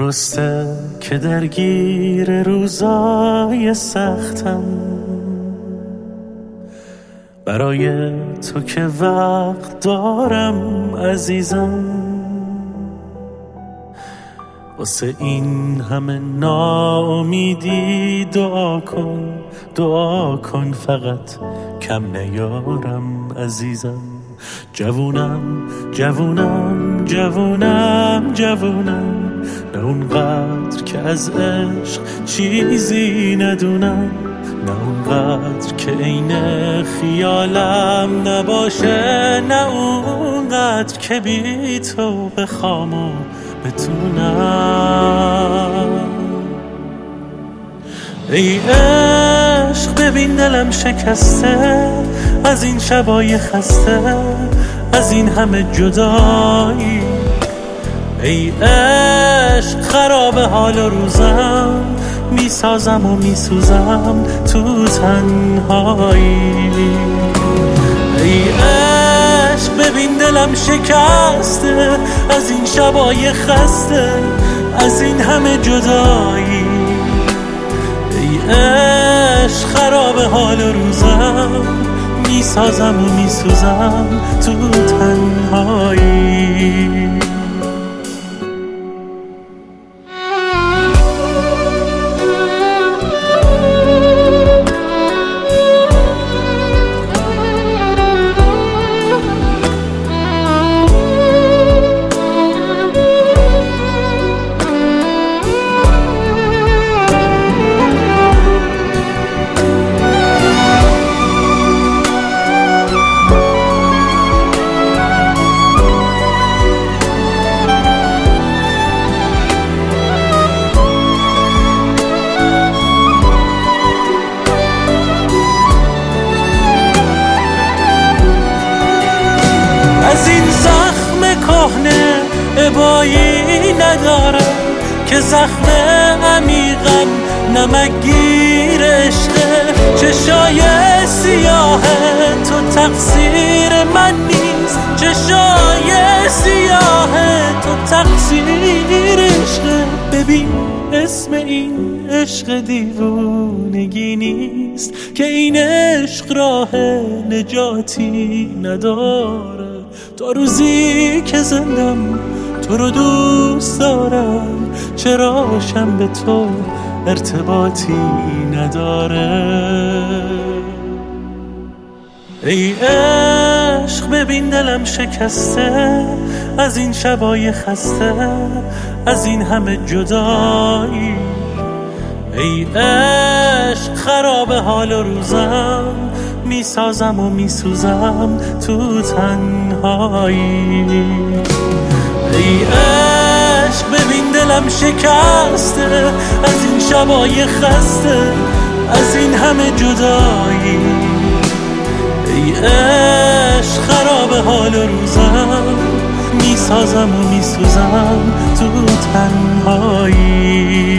درسته که درگیر روزای سختم، برای تو که وقت دارم عزیزم. واسه این همه ناامیدی دعا کن فقط کم نیارم عزیزم. جوونم نه اونقدر که از عشق چیزی ندونم، نه اونقدر که عین خیالم نباشه، نه اونقدر که بی تو بخوام و بتونم. ای عشق ببین دلم شکسته از این شبای خسته، از این همه جدایی. ای عشق خراب حال و روزم، میسازم و میسوزم تو تنهایی. ای عشق ببین دلم شکسته از این شبای خسته، از این همه جدایی. ای عشق خراب حال و روزم، میسازم و میسوزم تو تنهایی. از این زخم کهنه ابایی ندارم که زخم عمیقم نمکگیر عشقه. چشای سیاه تو تقصیر من نیست، چشای سیاه تو تقصیر عشقه. ببین اسم این عشق دیوونگی نیست که این عشق راه نجاتی نداره. تا روزی که زندم تو رو دوست دارم، چراشم به تو ارتباطی نداره. ای عشق ببین دلم شکسته از این شبای خسته، از این همه جدایی. ای عشق خراب حال و روزم، میسازم و میسوزم تو تنهایی. ای عشق ببین دلم شکسته از این شبای خسته، از این همه جدایی. ای عشق خراب حال و روزم، میسازم و میسوزم تو تنهایی.